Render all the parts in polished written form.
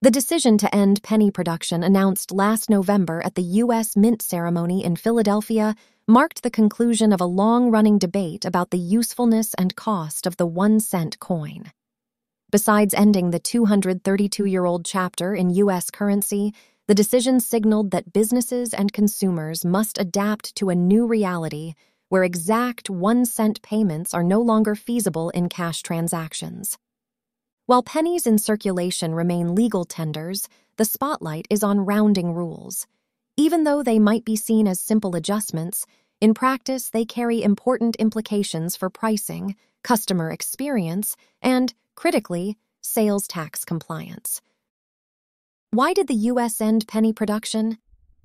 The decision to end penny production announced last November at the U.S. Mint ceremony in Philadelphia marked the conclusion of a long-running debate about the usefulness and cost of the 1-cent coin. Besides ending the 232-year-old chapter in U.S. currency, the decision signaled that businesses and consumers must adapt to a new reality where exact 1-cent payments are no longer feasible in cash transactions. While pennies in circulation remain legal tenders, the spotlight is on rounding rules. Even though they might be seen as simple adjustments, in practice they carry important implications for pricing, customer experience, and, critically, sales tax compliance. Why did the U.S. end penny production?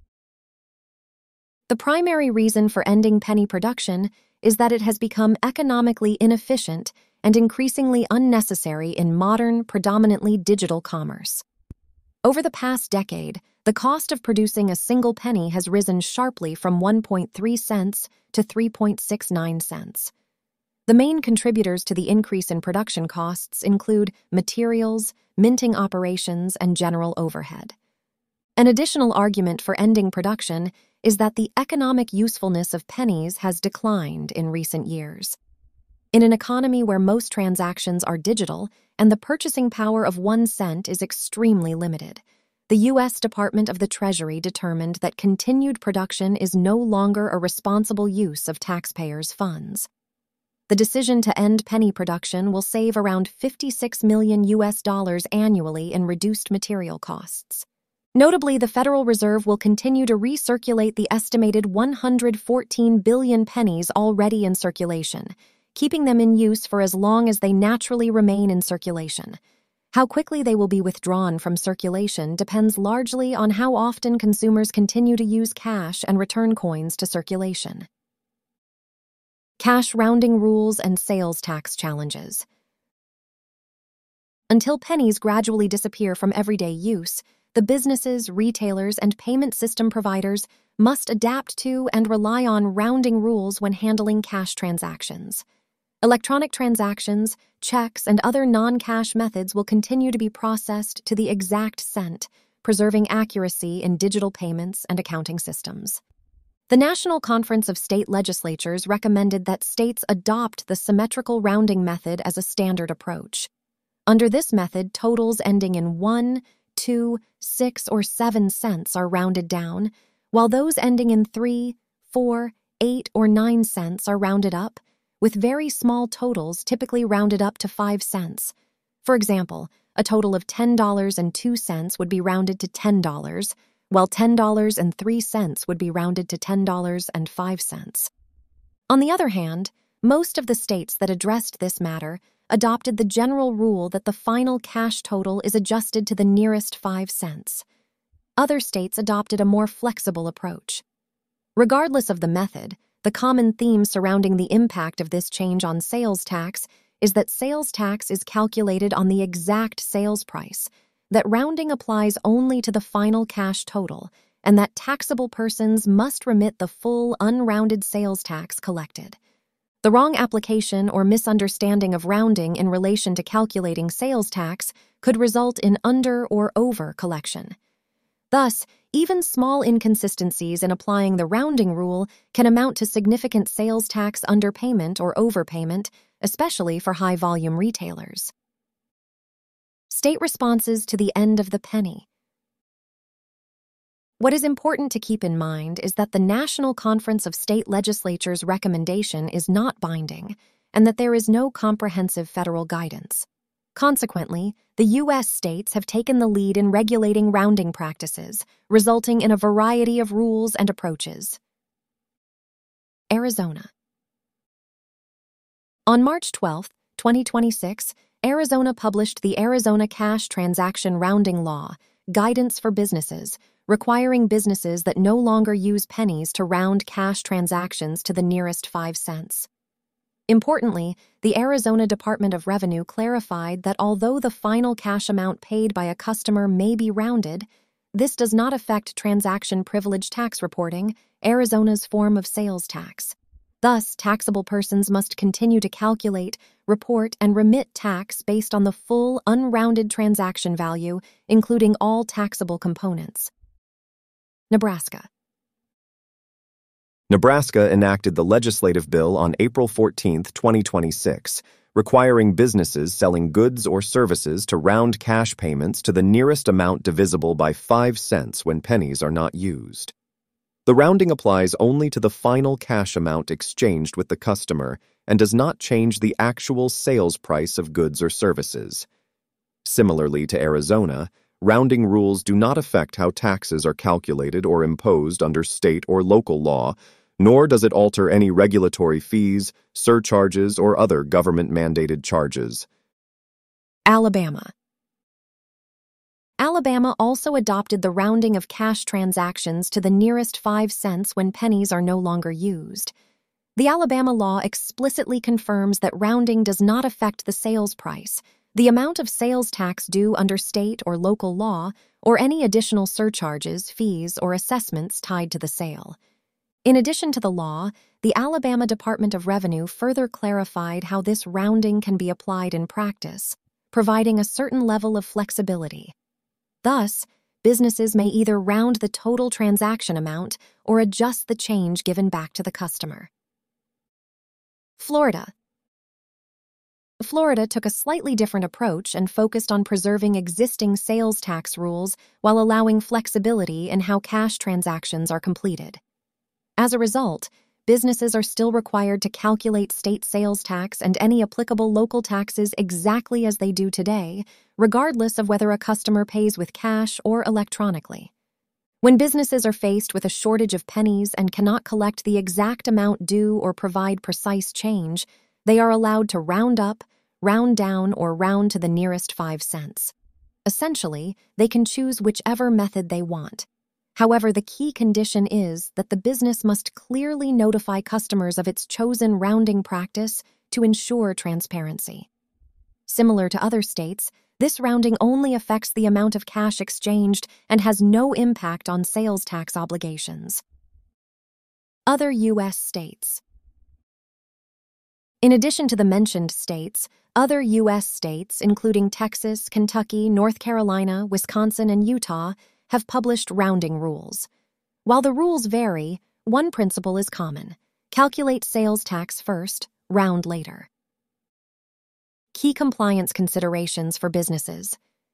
The primary reason for ending penny production is that it has become economically inefficient and increasingly unnecessary in modern, predominantly digital commerce. Over the past decade, the cost of producing a single penny has risen sharply from 1.3 cents to 3.69 cents. The main contributors to the increase in production costs include materials, minting operations, and general overhead. An additional argument for ending production is that the economic usefulness of pennies has declined in recent years. In an economy where most transactions are digital and the purchasing power of 1 cent is extremely limited, the U.S. Department of the Treasury determined that continued production is no longer a responsible use of taxpayers' funds. The decision to end penny production will save around $56 million annually in reduced material costs. Notably, the Federal Reserve will continue to recirculate the estimated 114 billion pennies already in circulation, keeping them in use for as long as they naturally remain in circulation. How quickly they will be withdrawn from circulation depends largely on how often consumers continue to use cash and return coins to circulation. Cash rounding rules and sales tax challenges. Until pennies gradually disappear from everyday use, the businesses, retailers, and payment system providers must adapt to and rely on rounding rules when handling cash transactions. Electronic transactions, checks, and other non-cash methods will continue to be processed to the exact cent, preserving accuracy in digital payments and accounting systems. The National Conference of State Legislatures recommended that states adopt the symmetrical rounding method as a standard approach. Under this method, totals ending in 1, 2, 6, or 7 cents are rounded down, while those ending in 3, 4, 8, or 9 cents are rounded up, with very small totals typically rounded up to 5 cents. For example, a total of $10.02 would be rounded to $10, while $10.03 would be rounded to $10.05. On the other hand, most of the states that addressed this matter adopted the general rule that the final cash total is adjusted to the nearest 5 cents. Other states adopted a more flexible approach. Regardless of the method, the common theme surrounding the impact of this change on sales tax is that sales tax is calculated on the exact sales price, that rounding applies only to the final cash total, and that taxable persons must remit the full unrounded sales tax collected. The wrong application or misunderstanding of rounding in relation to calculating sales tax could result in under or over collection. Thus, even small inconsistencies in applying the rounding rule can amount to significant sales tax underpayment or overpayment, especially for high-volume retailers. State responses to the end of the penny. What is important to keep in mind is that the National Conference of State Legislatures' recommendation is not binding, and that there is no comprehensive federal guidance. Consequently, the U.S. states have taken the lead in regulating rounding practices, resulting in a variety of rules and approaches. Arizona. On March 12, 2026, Arizona published the Arizona Cash Transaction Rounding Law, Guidance for Businesses, requiring businesses that no longer use pennies to round cash transactions to the nearest 5 cents. Importantly, the Arizona Department of Revenue clarified that although the final cash amount paid by a customer may be rounded, this does not affect transaction privilege tax reporting, Arizona's form of sales tax. Thus, taxable persons must continue to calculate, report, and remit tax based on the full, unrounded transaction value, including all taxable components. Nebraska. Nebraska enacted the legislative bill on April 14, 2026, requiring businesses selling goods or services to round cash payments to the nearest amount divisible by 5 cents when pennies are not used. The rounding applies only to the final cash amount exchanged with the customer and does not change the actual sales price of goods or services. Similarly to Arizona, rounding rules do not affect how taxes are calculated or imposed under state or local law, nor does it alter any regulatory fees, surcharges, or other government-mandated charges. Alabama. Alabama also adopted the rounding of cash transactions to the nearest 5 cents when pennies are no longer used. The Alabama law explicitly confirms that rounding does not affect the sales price, the amount of sales tax due under state or local law, or any additional surcharges, fees, or assessments tied to the sale. In addition to the law, the Alabama Department of Revenue further clarified how this rounding can be applied in practice, providing a certain level of flexibility. Thus, businesses may either round the total transaction amount or adjust the change given back to the customer. Florida. Florida took a slightly different approach and focused on preserving existing sales tax rules while allowing flexibility in how cash transactions are completed. As a result, businesses are still required to calculate state sales tax and any applicable local taxes exactly as they do today, regardless of whether a customer pays with cash or electronically. When businesses are faced with a shortage of pennies and cannot collect the exact amount due or provide precise change, they are allowed to round up, round down, or round to the nearest 5 cents. Essentially, they can choose whichever method they want. However, the key condition is that the business must clearly notify customers of its chosen rounding practice to ensure transparency. Similar to other states, this rounding only affects the amount of cash exchanged and has no impact on sales tax obligations. Other U.S. states. In addition to the mentioned states, other U.S. states, including Texas, Kentucky, North Carolina, Wisconsin, and Utah, have published rounding rules. While the rules vary, one principle is common: calculate sales tax first, round later. Key compliance considerations for businesses.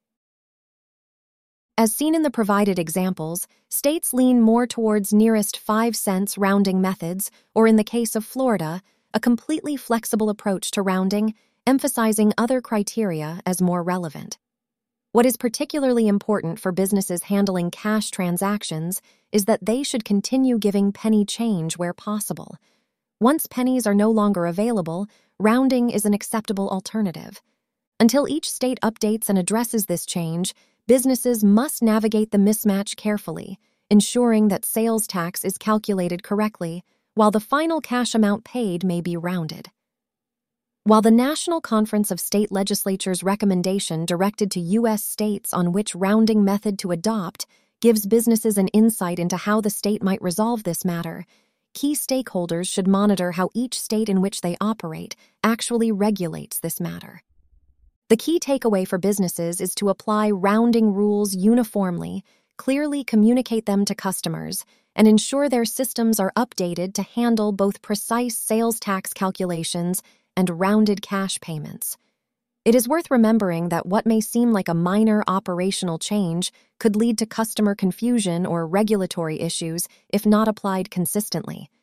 As seen in the provided examples, states lean more towards nearest 5 cents rounding methods, or in the case of Florida, a completely flexible approach to rounding, emphasizing other criteria as more relevant. What is particularly important for businesses handling cash transactions is that they should continue giving penny change where possible. Once pennies are no longer available, rounding is an acceptable alternative. Until each state updates and addresses this change, businesses must navigate the mismatch carefully, ensuring that sales tax is calculated correctly, while the final cash amount paid may be rounded. While the National Conference of State Legislatures' recommendation directed to U.S. states on which rounding method to adopt gives businesses an insight into how the state might resolve this matter, key stakeholders should monitor how each state in which they operate actually regulates this matter. The key takeaway for businesses is to apply rounding rules uniformly, clearly communicate them to customers, and ensure their systems are updated to handle both precise sales tax calculations and rounded cash payments. It is worth remembering that what may seem like a minor operational change could lead to customer confusion or regulatory issues if not applied consistently.